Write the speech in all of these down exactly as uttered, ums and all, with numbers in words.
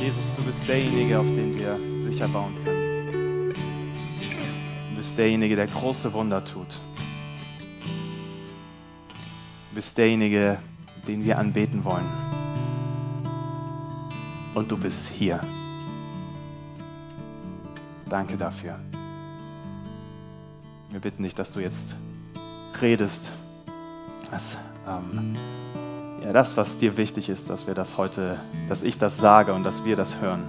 Jesus, du bist derjenige, auf den wir sicher bauen können. Du bist derjenige, der große Wunder tut. Du bist derjenige, den wir anbeten wollen. Und du bist hier. Danke dafür. Wir bitten dich, dass du jetzt redest, dass ähm, ja, das, was dir wichtig ist, dass wir das heute, dass ich das sage und dass wir das hören.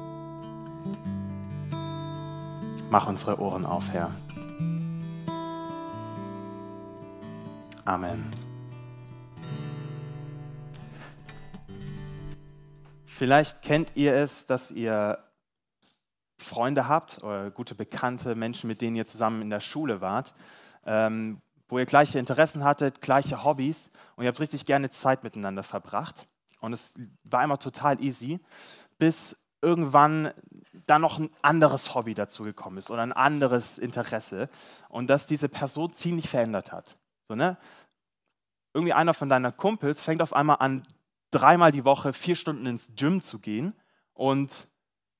Mach unsere Ohren auf, Herr. Amen. Vielleicht kennt ihr es, dass ihr Freunde habt oder gute Bekannte, Menschen, mit denen ihr zusammen in der Schule wart, ähm, wo ihr gleiche Interessen hattet, gleiche Hobbys und ihr habt richtig gerne Zeit miteinander verbracht. Und es war immer total easy, bis irgendwann dann noch ein anderes Hobby dazu gekommen ist oder ein anderes Interesse und das diese Person ziemlich verändert hat. So, ne? Irgendwie einer von deinen Kumpels fängt auf einmal an, dreimal die Woche vier Stunden ins Gym zu gehen und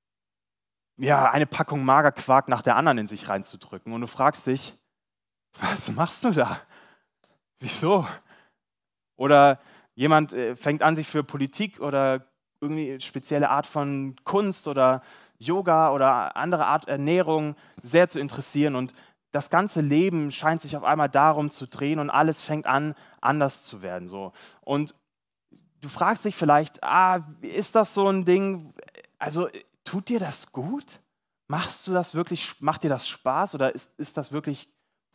ja, eine Packung Magerquark nach der anderen in sich reinzudrücken. Und du fragst dich, was machst du da? Wieso? Oder jemand äh, fängt an, sich für Politik oder irgendwie spezielle Art von Kunst oder Yoga oder andere Art Ernährung sehr zu interessieren. Und das ganze Leben scheint sich auf einmal darum zu drehen und alles fängt an, anders zu werden. So. Und du fragst dich vielleicht, ah, ist das so ein Ding, also tut dir das gut? Machst du das wirklich, macht dir das Spaß oder ist, ist das wirklich,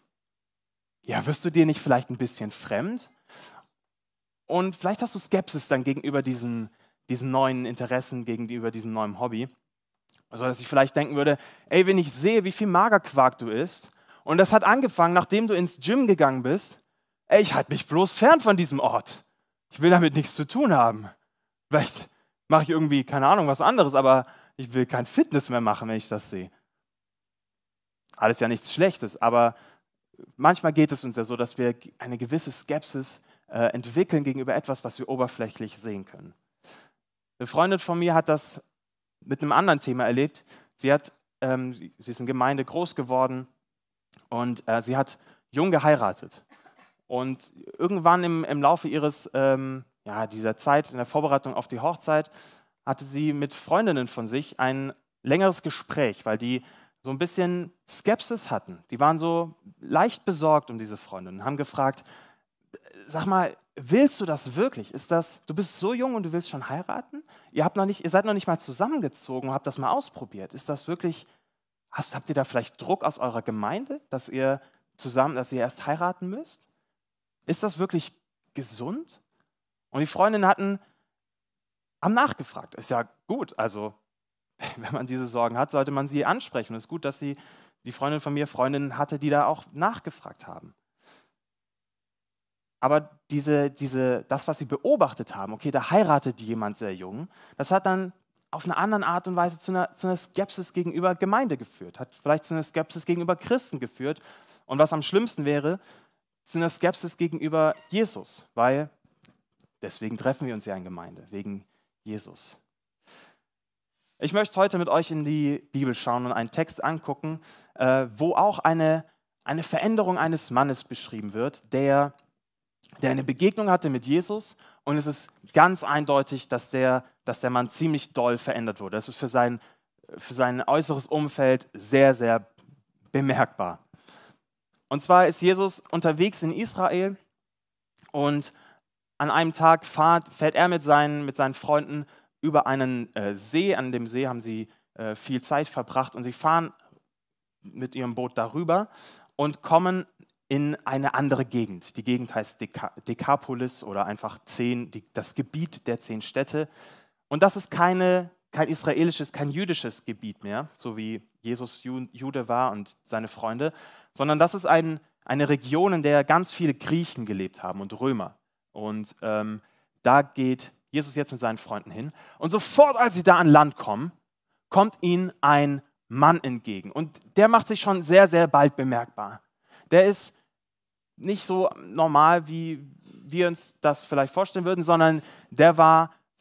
ja, wirst du dir nicht vielleicht ein bisschen fremd? Und vielleicht hast du Skepsis dann gegenüber diesen, diesen neuen Interessen, gegenüber diesem neuen Hobby. Also, dass ich vielleicht denken würde, ey, wenn ich sehe, wie viel Magerquark du isst, und das hat angefangen, nachdem du ins Gym gegangen bist, ey, ich halte mich bloß fern von diesem Ort. Ich will damit nichts zu tun haben. Vielleicht mache ich irgendwie, keine Ahnung, was anderes, aber ich will kein Fitness mehr machen, wenn ich das sehe. Alles ja nichts Schlechtes, aber manchmal geht es uns ja so, dass wir eine gewisse Skepsis äh, entwickeln gegenüber etwas, was wir oberflächlich sehen können. Eine Freundin von mir hat das mit einem anderen Thema erlebt. Sie, hat, ähm, sie ist in Gemeinde groß geworden und äh, sie hat jung geheiratet. Und irgendwann im, im Laufe ihres, ähm, ja, dieser Zeit, in der Vorbereitung auf die Hochzeit, hatte sie mit Freundinnen von sich ein längeres Gespräch, weil die so ein bisschen Skepsis hatten. Die waren so leicht besorgt um diese Freundinnen, haben gefragt, sag mal, willst du das wirklich? Ist das, du bist so jung und du willst schon heiraten? Ihr, habt noch nicht, ihr seid noch nicht mal zusammengezogen und habt das mal ausprobiert. Ist das wirklich, hast, habt ihr da vielleicht Druck aus eurer Gemeinde, dass ihr zusammen, dass ihr erst heiraten müsst? Ist das wirklich gesund? Und die Freundinnen hatten, haben nachgefragt. Ist ja gut, also wenn man diese Sorgen hat, sollte man sie ansprechen. Und es ist gut, dass sie, die Freundin von mir Freundinnen hatte, die da auch nachgefragt haben. Aber diese, diese, das, was sie beobachtet haben, okay, da heiratet jemand sehr jung, das hat dann auf eine andere Art und Weise zu einer, zu einer Skepsis gegenüber Gemeinde geführt, hat vielleicht zu einer Skepsis gegenüber Christen geführt. Und was am schlimmsten wäre, zu einer Skepsis gegenüber Jesus, weil deswegen treffen wir uns ja in Gemeinde, wegen Jesus. Ich möchte heute mit euch in die Bibel schauen und einen Text angucken, äh, wo auch eine, eine Veränderung eines Mannes beschrieben wird, der, der eine Begegnung hatte mit Jesus und es ist ganz eindeutig, dass der, dass der Mann ziemlich doll verändert wurde. Das ist für sein, für sein äußeres Umfeld sehr, sehr bemerkbar. Und zwar ist Jesus unterwegs in Israel und an einem Tag fahrt, fährt er mit seinen, mit seinen Freunden über einen äh, See. An dem See haben sie äh, viel Zeit verbracht und sie fahren mit ihrem Boot darüber und kommen in eine andere Gegend. Die Gegend heißt Deka- Dekapolis oder einfach zehn, die, das Gebiet der zehn Städte. Und das ist keine, kein israelisches, kein jüdisches Gebiet mehr, so wie Jesus Ju- Jude war und seine Freunde, sondern das ist ein, eine Region, in der ganz viele Griechen gelebt haben und Römer. Und ähm, da geht Jesus jetzt mit seinen Freunden hin. Und sofort, als sie da an Land kommen, kommt ihnen ein Mann entgegen. Und der macht sich schon sehr, sehr bald bemerkbar. Der ist nicht so normal, wie wir uns das vielleicht vorstellen würden, sondern der war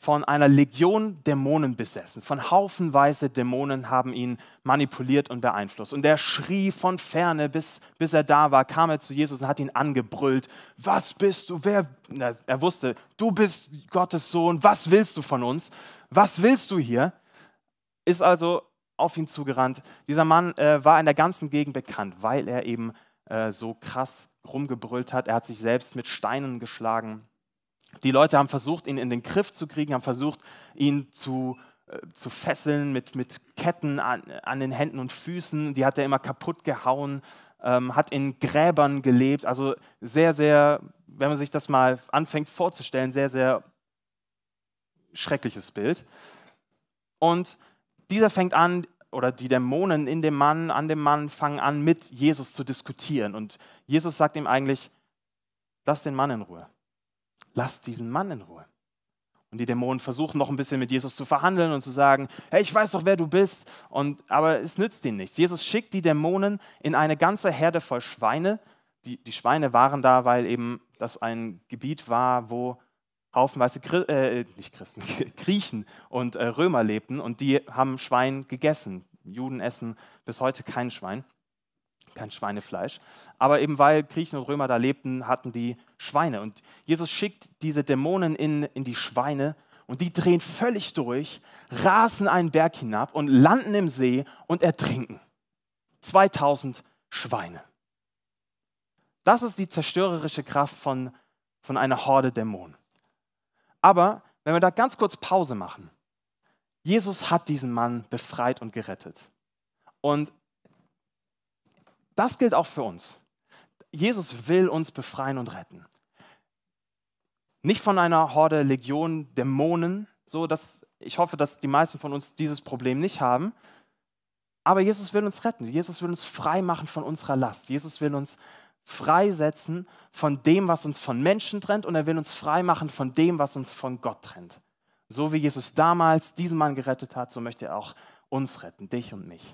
von einer Legion Dämonen besessen. Von haufenweise Dämonen haben ihn manipuliert und beeinflusst. Und er schrie von ferne, bis, bis er da war, kam er zu Jesus und hat ihn angebrüllt. Was bist du? Wer? Na, er wusste, du bist Gottes Sohn. Was willst du von uns? Was willst du hier? Ist also auf ihn zugerannt. Dieser Mann äh, war in der ganzen Gegend bekannt, weil er eben äh, so krass rumgebrüllt hat. Er hat sich selbst mit Steinen geschlagen. Die Leute haben versucht, ihn in den Griff zu kriegen, haben versucht, ihn zu, äh, zu fesseln mit, mit Ketten an, an den Händen und Füßen. Die hat er immer kaputt gehauen, ähm, hat in Gräbern gelebt. Also sehr, sehr, wenn man sich das mal anfängt vorzustellen, sehr, sehr schreckliches Bild. Und dieser fängt an, oder die Dämonen in dem Mann, an dem Mann fangen an, mit Jesus zu diskutieren. Und Jesus sagt ihm eigentlich, lass den Mann in Ruhe. Lass diesen Mann in Ruhe. Und die Dämonen versuchen noch ein bisschen mit Jesus zu verhandeln und zu sagen, hey, ich weiß doch, wer du bist. Und, aber es nützt ihnen nichts. Jesus schickt die Dämonen in eine ganze Herde voll Schweine. Die, die Schweine waren da, weil eben das ein Gebiet war, wo haufenweise Gri- äh, nicht Christen, Griechen und äh, Römer lebten. Und die haben Schwein gegessen. Juden essen bis heute kein Schwein. Kein Schweinefleisch. Aber eben weil Griechen und Römer da lebten, hatten die Schweine. Und Jesus schickt diese Dämonen in, in die Schweine und die drehen völlig durch, rasen einen Berg hinab und landen im See und ertrinken. zweitausend Schweine. Das ist die zerstörerische Kraft von, von einer Horde Dämonen. Aber wenn wir da ganz kurz Pause machen, Jesus hat diesen Mann befreit und gerettet. Und das gilt auch für uns. Jesus will uns befreien und retten. Nicht von einer Horde, Legion, Dämonen. So, dass ich hoffe, dass die meisten von uns dieses Problem nicht haben. Aber Jesus will uns retten. Jesus will uns frei machen von unserer Last. Jesus will uns freisetzen von dem, was uns von Menschen trennt. Und er will uns frei machen von dem, was uns von Gott trennt. So wie Jesus damals diesen Mann gerettet hat, so möchte er auch uns retten, dich und mich.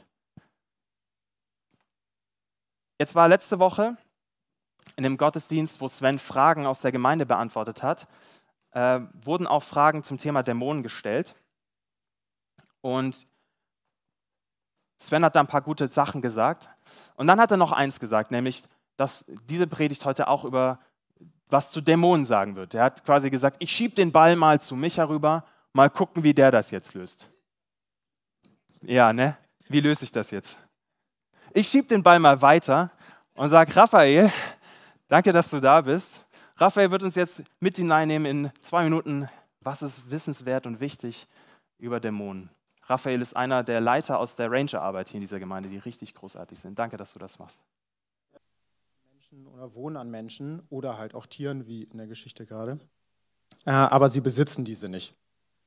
Jetzt war letzte Woche in dem Gottesdienst, wo Sven Fragen aus der Gemeinde beantwortet hat, äh, wurden auch Fragen zum Thema Dämonen gestellt. Und Sven hat da ein paar gute Sachen gesagt. Und dann hat er noch eins gesagt, nämlich, dass diese Predigt heute auch über was zu Dämonen sagen wird. Er hat quasi gesagt, ich schiebe den Ball mal zu Micha rüber, mal gucken, wie der das jetzt löst. Ja, ne? Wie löse ich das jetzt? Ich schiebe den Ball mal weiter und sage, Raphael, danke, dass du da bist. Raphael wird uns jetzt mit hineinnehmen in zwei Minuten, was ist wissenswert und wichtig über Dämonen. Raphael ist einer der Leiter aus der Rangerarbeit hier in dieser Gemeinde, die richtig großartig sind. Danke, dass du das machst. Menschen oder wohnen an Menschen oder halt auch Tieren, wie in der Geschichte gerade. Äh, aber sie besitzen diese nicht.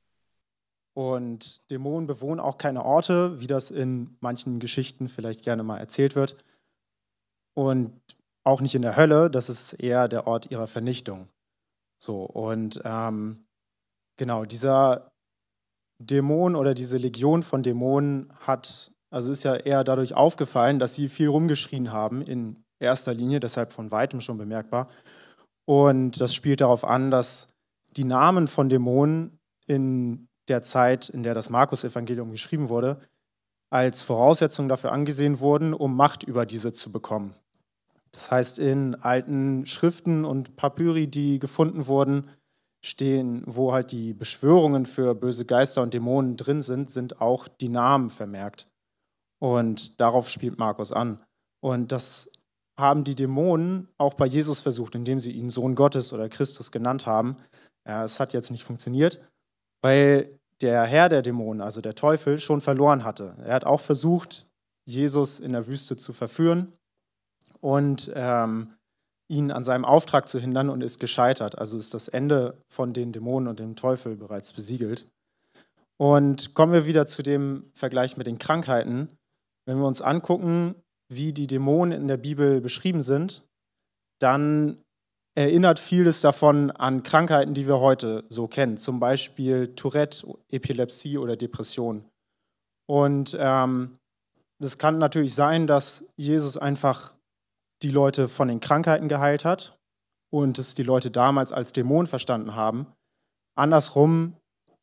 Und Dämonen bewohnen auch keine Orte, wie das in manchen Geschichten vielleicht gerne mal erzählt wird. Und auch nicht in der Hölle, das ist eher der Ort ihrer Vernichtung. So, und ähm, genau, dieser Dämon oder diese Legion von Dämonen hat, also ist ja eher dadurch aufgefallen, dass sie viel rumgeschrien haben in erster Linie, deshalb von weitem schon bemerkbar. Und das spielt darauf an, dass die Namen von Dämonen in der Zeit, in der das Markus-Evangelium geschrieben wurde, als Voraussetzung dafür angesehen wurden, um Macht über diese zu bekommen. Das heißt, in alten Schriften und Papyri, die gefunden wurden, stehen, wo halt die Beschwörungen für böse Geister und Dämonen drin sind, sind auch die Namen vermerkt. Und darauf spielt Markus an. Und das haben die Dämonen auch bei Jesus versucht, indem sie ihn Sohn Gottes oder Christus genannt haben. Ja, es hat jetzt nicht funktioniert, weil der Herr der Dämonen, also der Teufel, schon verloren hatte. Er hat auch versucht, Jesus in der Wüste zu verführen und ähm, ihn an seinem Auftrag zu hindern und ist gescheitert. Also ist das Ende von den Dämonen und dem Teufel bereits besiegelt. Und kommen wir wieder zu dem Vergleich mit den Krankheiten. Wenn wir uns angucken, wie die Dämonen in der Bibel beschrieben sind, dann erinnert vieles davon an Krankheiten, die wir heute so kennen, zum Beispiel Tourette, Epilepsie oder Depression. Und ähm, das kann natürlich sein, dass Jesus einfach die Leute von den Krankheiten geheilt hat und es die Leute damals als Dämonen verstanden haben. Andersrum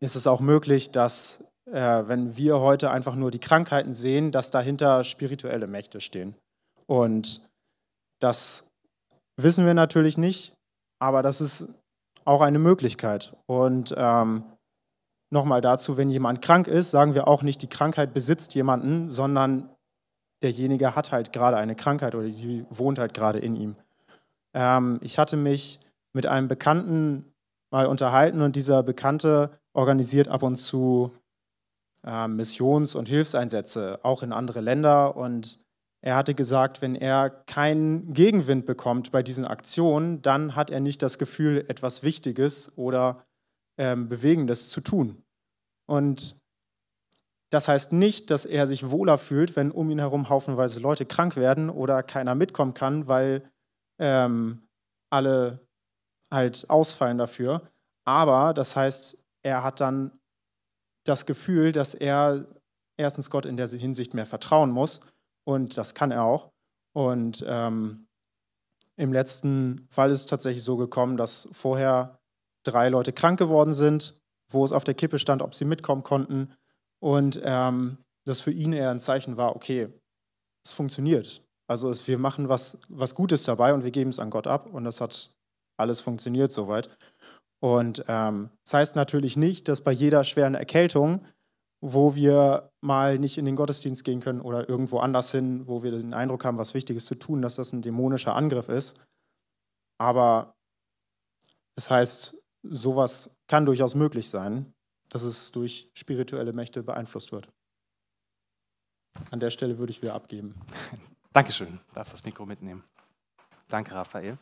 ist es auch möglich, dass, äh, wenn wir heute einfach nur die Krankheiten sehen, dass dahinter spirituelle Mächte stehen. Und das wissen wir natürlich nicht, aber das ist auch eine Möglichkeit. Und ähm, nochmal dazu, wenn jemand krank ist, sagen wir auch nicht, die Krankheit besitzt jemanden, sondern derjenige hat halt gerade eine Krankheit oder die wohnt halt gerade in ihm. Ähm, ich hatte mich mit einem Bekannten mal unterhalten und dieser Bekannte organisiert ab und zu äh, Missions- und Hilfseinsätze, auch in andere Länder. Und er hatte gesagt, wenn er keinen Gegenwind bekommt bei diesen Aktionen, dann hat er nicht das Gefühl, etwas Wichtiges oder ähm, Bewegendes zu tun. Und das heißt nicht, dass er sich wohler fühlt, wenn um ihn herum haufenweise Leute krank werden oder keiner mitkommen kann, weil ähm, alle halt ausfallen dafür. Aber das heißt, er hat dann das Gefühl, dass er erstens Gott in der Hinsicht mehr vertrauen muss. Und das kann er auch. Und ähm, im letzten Fall ist es tatsächlich so gekommen, dass vorher drei Leute krank geworden sind, wo es auf der Kippe stand, ob sie mitkommen konnten. Und ähm, das für ihn eher ein Zeichen war, okay, es funktioniert. Also es, wir machen was, was Gutes dabei und wir geben es an Gott ab. Und das hat alles funktioniert soweit. Und ähm, das heißt natürlich nicht, dass bei jeder schweren Erkältung, wo wir mal nicht in den Gottesdienst gehen können oder irgendwo anders hin, wo wir den Eindruck haben, was Wichtiges zu tun, dass das ein dämonischer Angriff ist. Aber es heißt, sowas kann durchaus möglich sein, dass es durch spirituelle Mächte beeinflusst wird. An der Stelle würde ich wieder abgeben. Dankeschön. Du darfst das Mikro mitnehmen. Danke, Raphael.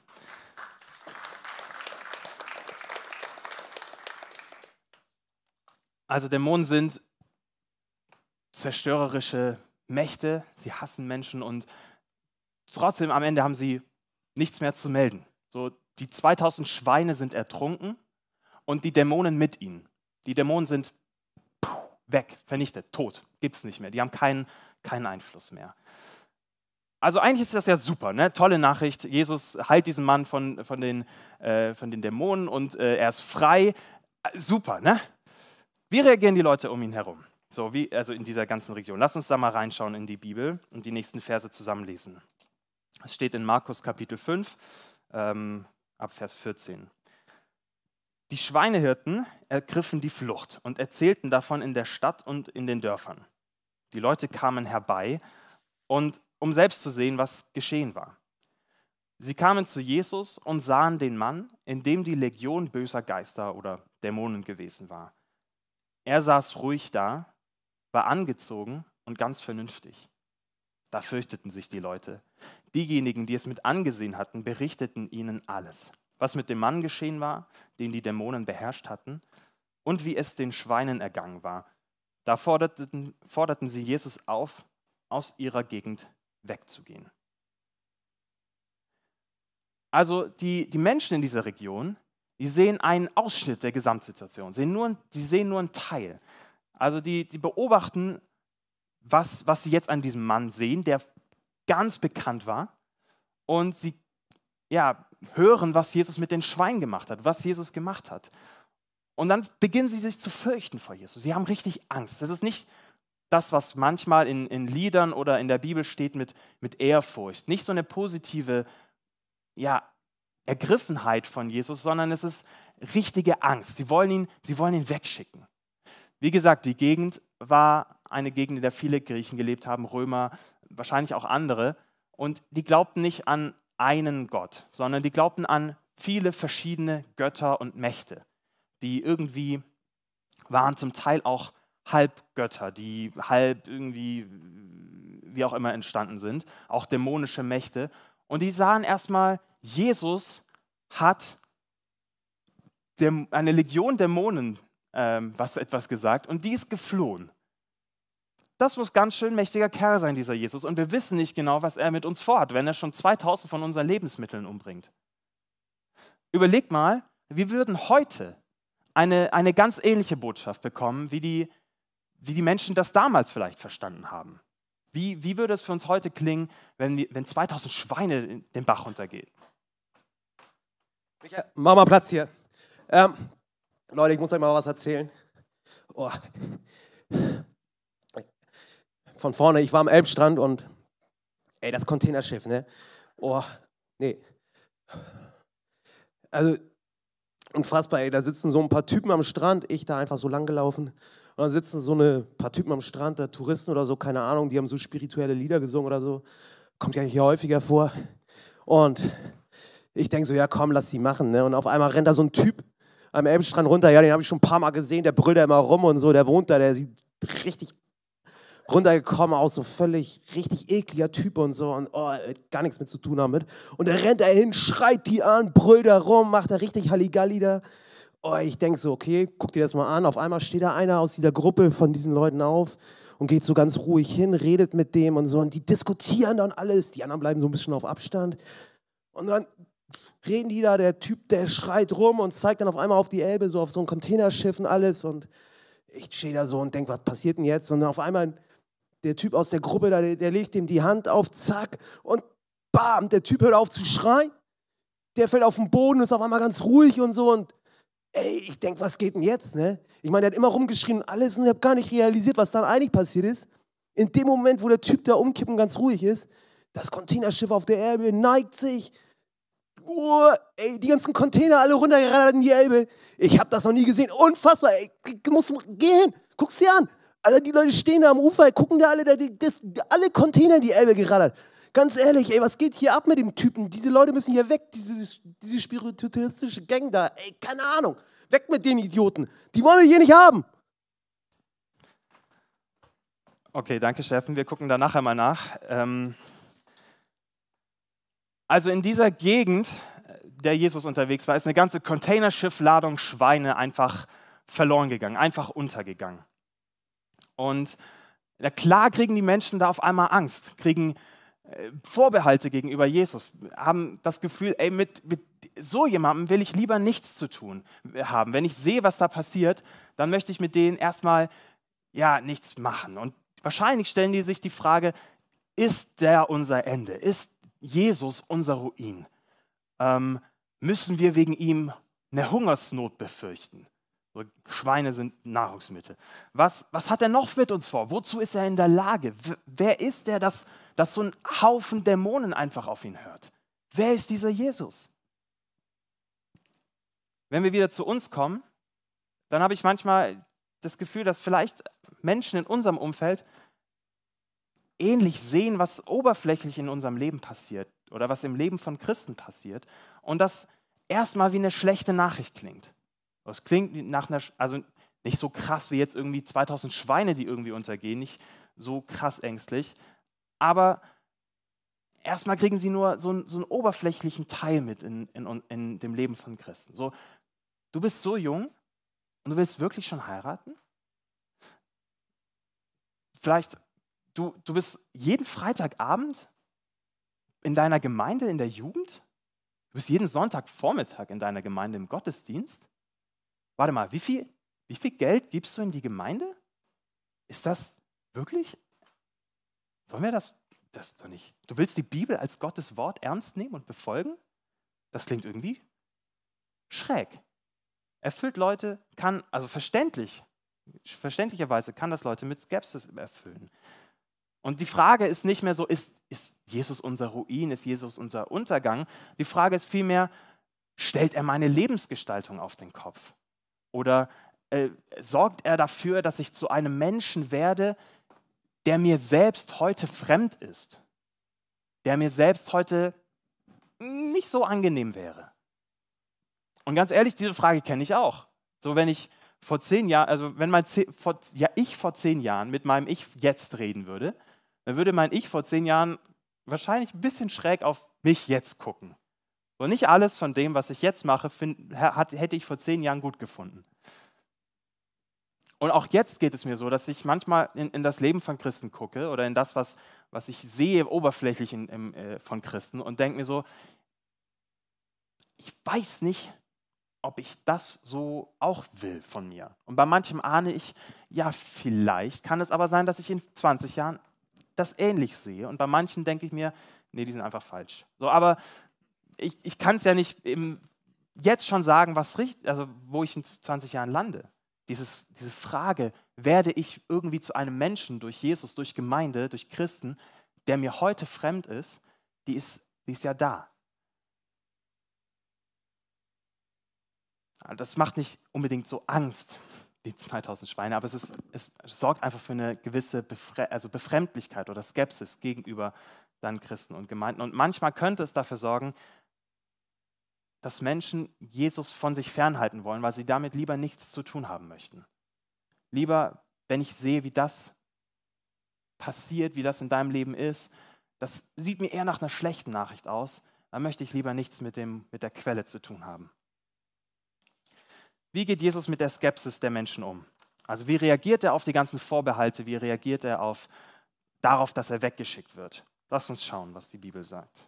Also Dämonen sind zerstörerische Mächte, sie hassen Menschen und trotzdem am Ende haben sie nichts mehr zu melden. So, die zweitausend Schweine sind ertrunken und die Dämonen mit ihnen. Die Dämonen sind puh, weg, vernichtet, tot, gibt es nicht mehr. Die haben keinen, keinen Einfluss mehr. Also eigentlich ist das ja super, ne? Tolle Nachricht. Jesus heilt diesen Mann von, von, den, äh, von den Dämonen und äh, er ist frei. Super, ne? Wie reagieren die Leute um ihn herum? So, wie, also in dieser ganzen Region. Lass uns da mal reinschauen in die Bibel und die nächsten Verse zusammenlesen. Es steht in Markus Kapitel fünf, ähm, ab Vers vierzehn. Die Schweinehirten ergriffen die Flucht und erzählten davon in der Stadt und in den Dörfern. Die Leute kamen herbei, und, um selbst zu sehen, was geschehen war. Sie kamen zu Jesus und sahen den Mann, in dem die Legion böser Geister oder Dämonen gewesen war. Er saß ruhig da, war angezogen und ganz vernünftig. Da fürchteten sich die Leute. Diejenigen, die es mit angesehen hatten, berichteten ihnen alles, was mit dem Mann geschehen war, den die Dämonen beherrscht hatten, und wie es den Schweinen ergangen war. Da forderten, forderten sie Jesus auf, aus ihrer Gegend wegzugehen. Also die, die Menschen in dieser Region, die sehen einen Ausschnitt der Gesamtsituation, sehen nur, sie sehen nur einen Teil. Also die, die beobachten, was, was sie jetzt an diesem Mann sehen, der ganz bekannt war, und sie ja, hören, was Jesus mit den Schweinen gemacht hat, was Jesus gemacht hat. Und dann beginnen sie sich zu fürchten vor Jesus. Sie haben richtig Angst. Das ist nicht das, was manchmal in, in Liedern oder in der Bibel steht mit, mit Ehrfurcht. Nicht so eine positive ja, Ergriffenheit von Jesus, sondern es ist richtige Angst. Sie wollen ihn, sie wollen ihn wegschicken. Wie gesagt, die Gegend war eine Gegend, in der viele Griechen gelebt haben, Römer, wahrscheinlich auch andere. Und die glaubten nicht an einen Gott, sondern die glaubten an viele verschiedene Götter und Mächte, die irgendwie waren zum Teil auch Halbgötter, die halb irgendwie, wie auch immer, entstanden sind, auch dämonische Mächte. Und die sahen erstmal, Jesus hat eine Legion Dämonen ähm, was etwas gesagt und die ist geflohen. Das muss ganz schön mächtiger Kerl sein, dieser Jesus. Und wir wissen nicht genau, was er mit uns vorhat, wenn er schon zweitausend von unseren Lebensmitteln umbringt. Überleg mal, wir würden heute eine, eine ganz ähnliche Botschaft bekommen, wie die, wie die Menschen das damals vielleicht verstanden haben. Wie, wie würde es für uns heute klingen, wenn, wir, wenn zweitausend Schweine den Bach runtergehen? Michael, mach mal Platz hier. Ähm, Leute, ich muss euch mal was erzählen. Oh. Von vorne, ich war am Elbstrand und ey, das Containerschiff, ne? Oh, nee. Also, unfassbar, ey, da sitzen so ein paar Typen am Strand, ich da einfach so lang gelaufen. Und dann sitzen so ein paar Typen am Strand, da Touristen oder so, keine Ahnung, die haben so spirituelle Lieder gesungen oder so. Kommt ja hier häufiger vor. Und ich denke so, ja komm, lass die machen. Ne? Und auf einmal rennt da so ein Typ am Elbstrand runter. Ja, den habe ich schon ein paar Mal gesehen, der brüllt da immer rum und so. Der wohnt da, der sieht richtig runtergekommen aus, so völlig richtig ekliger Typ und so. Und oh, gar nichts mit zu tun damit. Und der rennt da hin, schreit die an, brüllt da rum, macht da richtig Halligalli da. Oh, ich denke so, okay, guck dir das mal an. Auf einmal steht da einer aus dieser Gruppe von diesen Leuten auf und geht so ganz ruhig hin, redet mit dem und so. Und die diskutieren dann alles. Die anderen bleiben so ein bisschen auf Abstand. Und dann reden die da, der Typ, der schreit rum und zeigt dann auf einmal auf die Elbe, so auf so ein Containerschiff und alles. Und ich stehe da so und denke, was passiert denn jetzt? Und auf einmal der Typ aus der Gruppe, der, der legt ihm die Hand auf, zack. Und bam, der Typ hört auf zu schreien. Der fällt auf den Boden, ist auf einmal ganz ruhig und so. Und ey, ich denke, was geht denn jetzt, ne? Ich meine, der hat immer rumgeschrien und alles und ich habe gar nicht realisiert, was dann eigentlich passiert ist. In dem Moment, wo der Typ da umkippt und ganz ruhig ist, das Containerschiff auf der Elbe neigt sich. Oh, ey, die ganzen Container alle runtergeradert in die Elbe. Ich habe das noch nie gesehen. Unfassbar, ey. Du musst, geh hin, guck's dir an. Alle die Leute stehen da am Ufer, gucken da alle, da, die, das, alle Container in die Elbe geradert. Ganz ehrlich, ey, was geht hier ab mit dem Typen? Diese Leute müssen hier weg, diese, diese spiritualistische Gang da. Ey, keine Ahnung. Weg mit den Idioten. Die wollen wir hier nicht haben. Okay, danke, Steffen. Wir gucken da nachher mal nach. Ähm also in dieser Gegend, der Jesus unterwegs war, ist eine ganze Containerschiffladung Schweine einfach verloren gegangen, einfach untergegangen. Und ja, klar kriegen die Menschen da auf einmal Angst, kriegen äh, Vorbehalte gegenüber Jesus, haben das Gefühl, ey, mit, mit so jemandem will ich lieber nichts zu tun haben. Wenn ich sehe, was da passiert, dann möchte ich mit denen erstmal ja, nichts machen. Und wahrscheinlich stellen die sich die Frage, ist der unser Ende? Ist Jesus unser Ruin? Ähm, müssen wir wegen ihm eine Hungersnot befürchten? Schweine sind Nahrungsmittel. Was, was hat er noch mit uns vor? Wozu ist er in der Lage? W- wer ist der, dass, dass so ein Haufen Dämonen einfach auf ihn hört? Wer ist dieser Jesus? Wenn wir wieder zu uns kommen, dann habe ich manchmal das Gefühl, dass vielleicht Menschen in unserem Umfeld ähnlich sehen, was oberflächlich in unserem Leben passiert oder was im Leben von Christen passiert und das erstmal wie eine schlechte Nachricht klingt. Das klingt nach einer, also nicht so krass wie jetzt irgendwie zweitausend Schweine, die irgendwie untergehen, nicht so krass ängstlich, aber erstmal kriegen sie nur so einen, so einen oberflächlichen Teil mit in, in, in dem Leben von Christen. So, du bist so jung und du willst wirklich schon heiraten? Vielleicht, du, du bist jeden Freitagabend in deiner Gemeinde, in der Jugend? Du bist jeden Sonntagvormittag in deiner Gemeinde im Gottesdienst? Warte mal, wie viel, wie viel Geld gibst du in die Gemeinde? Ist das wirklich? Sollen wir das, das doch nicht? Du willst die Bibel als Gottes Wort ernst nehmen und befolgen? Das klingt irgendwie schräg. Erfüllt Leute, kann, also verständlich, verständlicherweise kann das Leute mit Skepsis erfüllen. Und die Frage ist nicht mehr so, ist, ist Jesus unser Ruin, ist Jesus unser Untergang? Die Frage ist vielmehr, stellt er meine Lebensgestaltung auf den Kopf? Oder äh, sorgt er dafür, dass ich zu einem Menschen werde, der mir selbst heute fremd ist, der mir selbst heute nicht so angenehm wäre? Und ganz ehrlich, diese Frage kenne ich auch. So, wenn ich vor zehn Jahren, also wenn mein Ze- vor, ja, ich vor zehn Jahren mit meinem Ich jetzt reden würde, dann würde mein Ich vor zehn Jahren wahrscheinlich ein bisschen schräg auf mich jetzt gucken. Und nicht alles von dem, was ich jetzt mache, find, hat, hätte ich vor zehn Jahren gut gefunden. Und auch jetzt geht es mir so, dass ich manchmal in, in das Leben von Christen gucke oder in das, was, was ich sehe oberflächlich in, in, äh, von Christen und denke mir so, ich weiß nicht, ob ich das so auch will von mir. Und bei manchem ahne ich, ja, vielleicht kann es aber sein, dass ich in zwanzig Jahren das ähnlich sehe. Und bei manchen denke ich mir, nee, die sind einfach falsch. So, aber ich, ich kann es ja nicht im, jetzt schon sagen, was richtig, also wo ich in zwanzig Jahren lande. Dieses, diese Frage, werde ich irgendwie zu einem Menschen durch Jesus, durch Gemeinde, durch Christen, der mir heute fremd ist, die ist, die ist ja da. Das macht nicht unbedingt so Angst, die zweitausend Schweine, aber es, ist, es sorgt einfach für eine gewisse Befre- also Befremdlichkeit oder Skepsis gegenüber dann Christen und Gemeinden. Und manchmal könnte es dafür sorgen, dass Menschen Jesus von sich fernhalten wollen, weil sie damit lieber nichts zu tun haben möchten. Lieber, wenn ich sehe, wie das passiert, wie das in deinem Leben ist, das sieht mir eher nach einer schlechten Nachricht aus, dann möchte ich lieber nichts mit, dem, mit der Quelle zu tun haben. Wie geht Jesus mit der Skepsis der Menschen um? Also wie reagiert er auf die ganzen Vorbehalte, wie reagiert er auf, darauf, dass er weggeschickt wird? Lass uns schauen, was die Bibel sagt.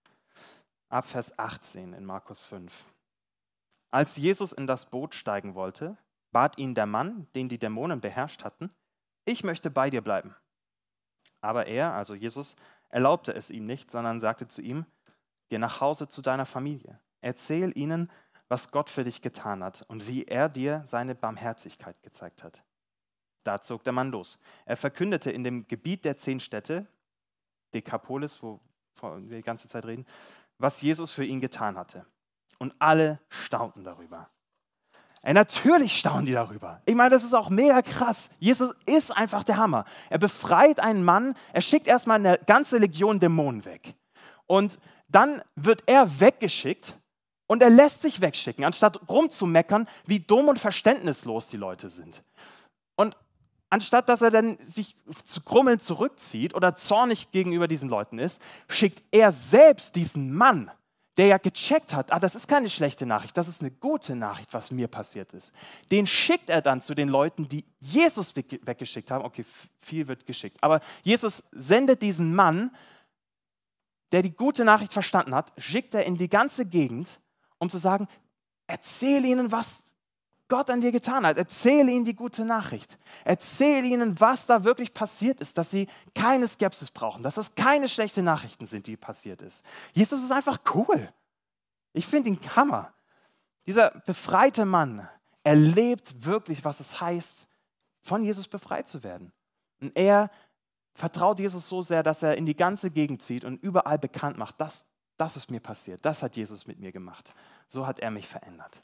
Ab Vers achtzehn in Markus fünf. Als Jesus in das Boot steigen wollte, bat ihn der Mann, den die Dämonen beherrscht hatten, ich möchte bei dir bleiben. Aber er, also Jesus, erlaubte es ihm nicht, sondern sagte zu ihm, geh nach Hause zu deiner Familie. Erzähl ihnen, was Gott für dich getan hat und wie er dir seine Barmherzigkeit gezeigt hat. Da zog der Mann los. Er verkündete in dem Gebiet der zehn Städte, Dekapolis, wovon wir die ganze Zeit reden, was Jesus für ihn getan hatte. Und alle staunten darüber. Ey, natürlich staunen die darüber. Ich meine, das ist auch mega krass. Jesus ist einfach der Hammer. Er befreit einen Mann, er schickt erstmal eine ganze Legion Dämonen weg. Und dann wird er weggeschickt und er lässt sich wegschicken, anstatt rumzumeckern, wie dumm und verständnislos die Leute sind. Und anstatt dass er dann sich zu krummeln zurückzieht oder zornig gegenüber diesen Leuten ist, schickt er selbst diesen Mann, der ja gecheckt hat, ah, das ist keine schlechte Nachricht, das ist eine gute Nachricht, was mir passiert ist. Den schickt er dann zu den Leuten, die Jesus weggeschickt haben. Okay, viel wird geschickt. Aber Jesus sendet diesen Mann, der die gute Nachricht verstanden hat, schickt er in die ganze Gegend, um zu sagen, erzähl ihnen, was Gott an dir getan hat. Erzähl ihnen die gute Nachricht. Erzähl ihnen, was da wirklich passiert ist, dass sie keine Skepsis brauchen, dass das keine schlechten Nachrichten sind, die passiert ist. Jesus ist einfach cool. Ich finde ihn Hammer. Dieser befreite Mann erlebt wirklich, was es heißt, von Jesus befreit zu werden. Und er vertraut Jesus so sehr, dass er in die ganze Gegend zieht und überall bekannt macht, das, das ist mir passiert, das hat Jesus mit mir gemacht. So hat er mich verändert.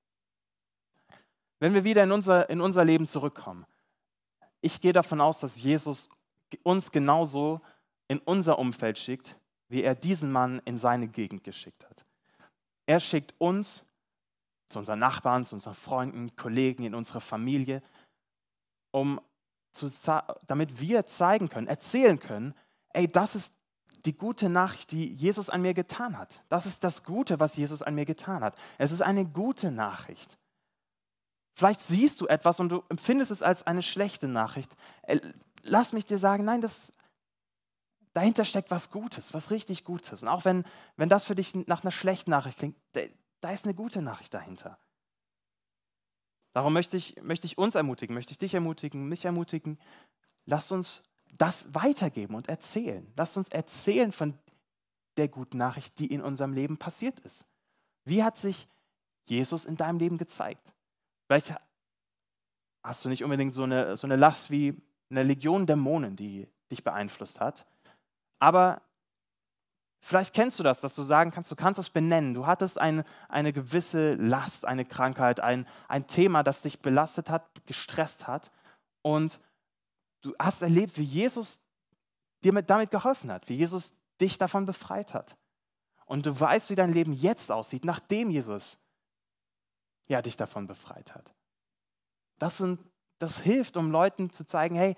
Wenn wir wieder in unser, in unser Leben zurückkommen, ich gehe davon aus, dass Jesus uns genauso in unser Umfeld schickt, wie er diesen Mann in seine Gegend geschickt hat. Er schickt uns zu unseren Nachbarn, zu unseren Freunden, Kollegen, in unsere Familie, um zu, damit wir zeigen können, erzählen können, ey, das ist die gute Nachricht, die Jesus an mir getan hat. Das ist das Gute, was Jesus an mir getan hat. Es ist eine gute Nachricht. Vielleicht siehst du etwas und du empfindest es als eine schlechte Nachricht. Lass mich dir sagen, nein, das, dahinter steckt was Gutes, was richtig Gutes. Und auch wenn, wenn das für dich nach einer schlechten Nachricht klingt, da, da ist eine gute Nachricht dahinter. Darum möchte ich, möchte ich uns ermutigen, möchte ich dich ermutigen, mich ermutigen, lasst uns das weitergeben und erzählen. Lasst uns erzählen von der guten Nachricht, die in unserem Leben passiert ist. Wie hat sich Jesus in deinem Leben gezeigt? Vielleicht hast du nicht unbedingt so eine, so eine Last wie eine Legion Dämonen, die dich beeinflusst hat. Aber vielleicht kennst du das, dass du sagen kannst, du kannst es benennen. Du hattest eine, eine gewisse Last, eine Krankheit, ein, ein Thema, das dich belastet hat, gestresst hat. Und du hast erlebt, wie Jesus dir mit, damit geholfen hat, wie Jesus dich davon befreit hat. Und du weißt, wie dein Leben jetzt aussieht, nachdem Jesus ja, dich davon befreit hat. Das, sind, das hilft, um Leuten zu zeigen, hey,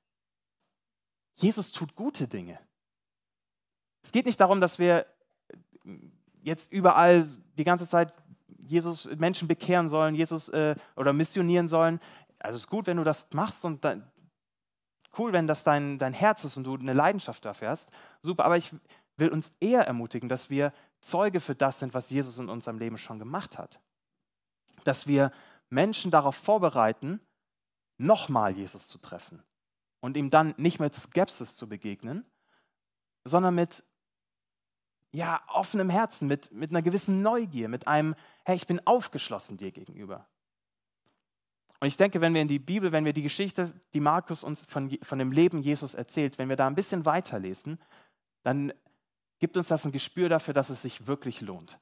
Jesus tut gute Dinge. Es geht nicht darum, dass wir jetzt überall die ganze Zeit Jesus Menschen bekehren sollen, Jesus äh, oder missionieren sollen. Also es ist gut, wenn du das machst und dann, cool, wenn das dein, dein Herz ist und du eine Leidenschaft dafür hast. Super, aber ich will uns eher ermutigen, dass wir Zeuge für das sind, was Jesus in unserem Leben schon gemacht hat. Dass wir Menschen darauf vorbereiten, nochmal Jesus zu treffen und ihm dann nicht mit Skepsis zu begegnen, sondern mit ja, offenem Herzen, mit, mit einer gewissen Neugier, mit einem, hey, ich bin aufgeschlossen dir gegenüber. Und ich denke, wenn wir in die Bibel, wenn wir die Geschichte, die Markus uns von, von dem Leben Jesus erzählt, wenn wir da ein bisschen weiterlesen, dann gibt uns das ein Gespür dafür, dass es sich wirklich lohnt.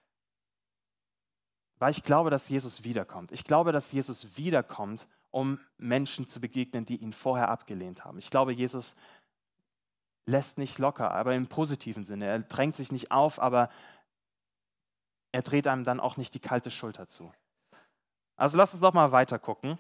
Weil ich glaube, dass Jesus wiederkommt. Ich glaube, dass Jesus wiederkommt, um Menschen zu begegnen, die ihn vorher abgelehnt haben. Ich glaube, Jesus lässt nicht locker, aber im positiven Sinne. Er drängt sich nicht auf, aber er dreht einem dann auch nicht die kalte Schulter zu. Also lasst uns doch mal weiter gucken.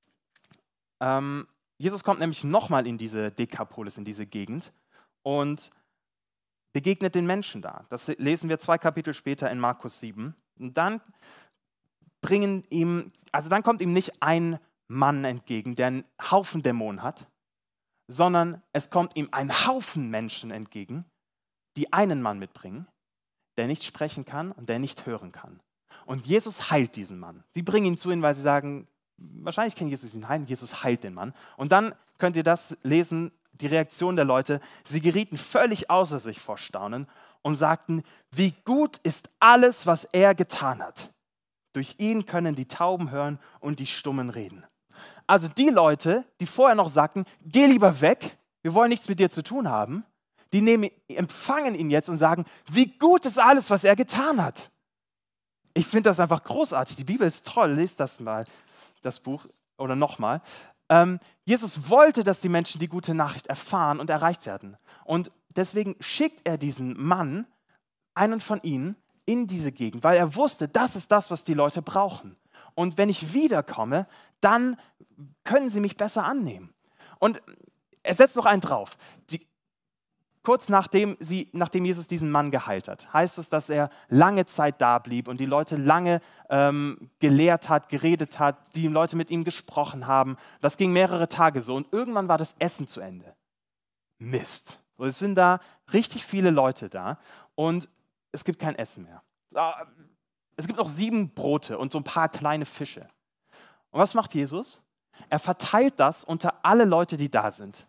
Ähm, Jesus kommt nämlich nochmal in diese Dekapolis, in diese Gegend und begegnet den Menschen da. Das lesen wir zwei Kapitel später in Markus sieben. Und dann bringen ihm, also dann kommt ihm nicht ein Mann entgegen, der einen Haufen Dämonen hat, sondern es kommt ihm ein Haufen Menschen entgegen, die einen Mann mitbringen, der nicht sprechen kann und der nicht hören kann. Und Jesus heilt diesen Mann. Sie bringen ihn zu ihm, weil sie sagen, wahrscheinlich kann Jesus ihn heilen. Jesus heilt den Mann. Und dann könnt ihr das lesen, die Reaktion der Leute. Sie gerieten völlig außer sich vor Staunen und sagten, wie gut ist alles, was er getan hat. Durch ihn können die Tauben hören und die Stummen reden. Also die Leute, die vorher noch sagten, geh lieber weg, wir wollen nichts mit dir zu tun haben, die nehmen, empfangen ihn jetzt und sagen, wie gut ist alles, was er getan hat. Ich finde das einfach großartig. Die Bibel ist toll. Lest das mal, das Buch, oder nochmal. Ähm, Jesus wollte, dass die Menschen die gute Nachricht erfahren und erreicht werden. Und deswegen schickt er diesen Mann, einen von ihnen, in diese Gegend, weil er wusste, das ist das, was die Leute brauchen. Und wenn ich wiederkomme, dann können sie mich besser annehmen. Und er setzt noch einen drauf. Die, Kurz nachdem, sie, nachdem Jesus diesen Mann geheilt hat, heißt es, dass er lange Zeit da blieb und die Leute lange ähm, gelehrt hat, geredet hat, die Leute mit ihm gesprochen haben. Das ging mehrere Tage so und irgendwann war das Essen zu Ende. Mist. Und es sind da richtig viele Leute da und es gibt kein Essen mehr. Es gibt noch sieben Brote und so ein paar kleine Fische. Und was macht Jesus? Er verteilt das unter alle Leute, die da sind.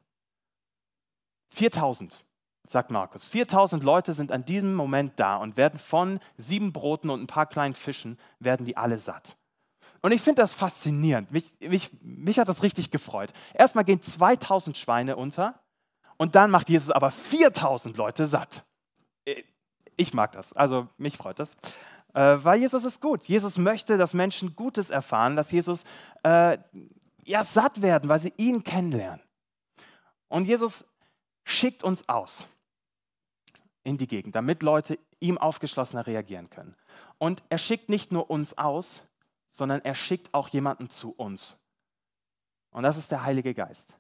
viertausend. Sagt Markus. viertausend Leute sind an diesem Moment da und werden von sieben Broten und ein paar kleinen Fischen, werden die alle satt. Und ich finde das faszinierend. Mich, mich, mich hat das richtig gefreut. Erstmal gehen zweitausend Schweine unter und dann macht Jesus aber viertausend Leute satt. Ich mag das, also mich freut das. Äh, weil Jesus ist gut. Jesus möchte, dass Menschen Gutes erfahren, dass Jesus äh, ja, satt werden, weil sie ihn kennenlernen. Und Jesus schickt uns aus in die Gegend, damit Leute ihm aufgeschlossener reagieren können. Und er schickt nicht nur uns aus, sondern er schickt auch jemanden zu uns. Und das ist der Heilige Geist.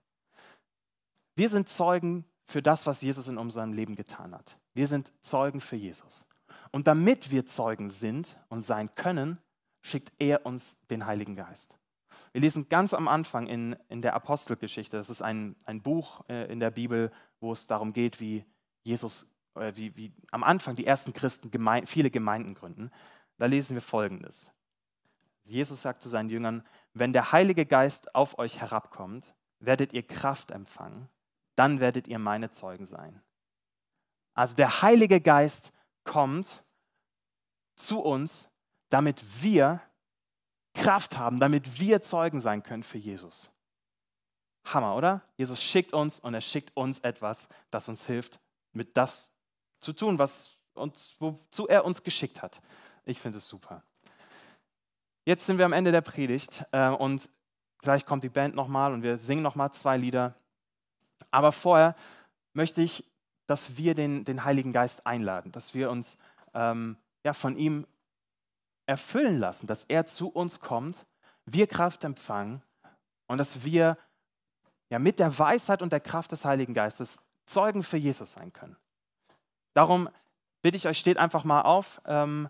Wir sind Zeugen für das, was Jesus in unserem Leben getan hat. Wir sind Zeugen für Jesus. Und damit wir Zeugen sind und sein können, schickt er uns den Heiligen Geist. Wir lesen ganz am Anfang in, in der Apostelgeschichte, das ist ein, ein Buch äh, in der Bibel, wo es darum geht, wie Jesus, äh, wie, wie am Anfang die ersten Christen gemein, viele Gemeinden gründen. Da lesen wir Folgendes. Jesus sagt zu seinen Jüngern, wenn der Heilige Geist auf euch herabkommt, werdet ihr Kraft empfangen, dann werdet ihr meine Zeugen sein. Also der Heilige Geist kommt zu uns, damit wir Kraft haben, damit wir Zeugen sein können für Jesus. Hammer, oder? Jesus schickt uns und er schickt uns etwas, das uns hilft, mit das zu tun, was uns, wozu er uns geschickt hat. Ich finde es super. Jetzt sind wir am Ende der Predigt äh, und gleich kommt die Band nochmal und wir singen nochmal zwei Lieder. Aber vorher möchte ich, dass wir den, den Heiligen Geist einladen, dass wir uns ähm, ja, von ihm erfüllen lassen, dass er zu uns kommt, wir Kraft empfangen und dass wir ja, mit der Weisheit und der Kraft des Heiligen Geistes Zeugen für Jesus sein können. Darum bitte ich euch, steht einfach mal auf. Ähm,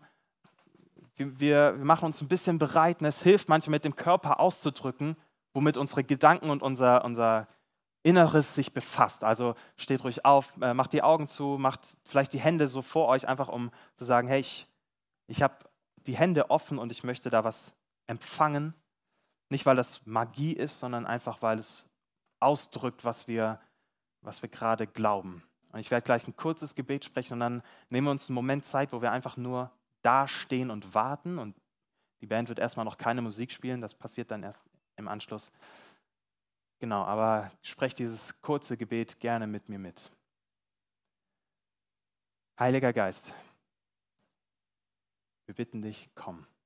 wir, wir, wir machen uns ein bisschen bereit und es hilft manchmal mit dem Körper auszudrücken, womit unsere Gedanken und unser, unser Inneres sich befasst. Also steht ruhig auf, äh, macht die Augen zu, macht vielleicht die Hände so vor euch, einfach um zu sagen, hey, ich, ich habe die Hände offen und ich möchte da was empfangen. Nicht, weil das Magie ist, sondern einfach, weil es ausdrückt, was wir, was wir gerade glauben. Und ich werde gleich ein kurzes Gebet sprechen und dann nehmen wir uns einen Moment Zeit, wo wir einfach nur da stehen und warten. Und die Band wird erstmal noch keine Musik spielen, das passiert dann erst im Anschluss. Genau, aber sprecht dieses kurze Gebet gerne mit mir mit. Heiliger Geist, wir bitten dich, komm.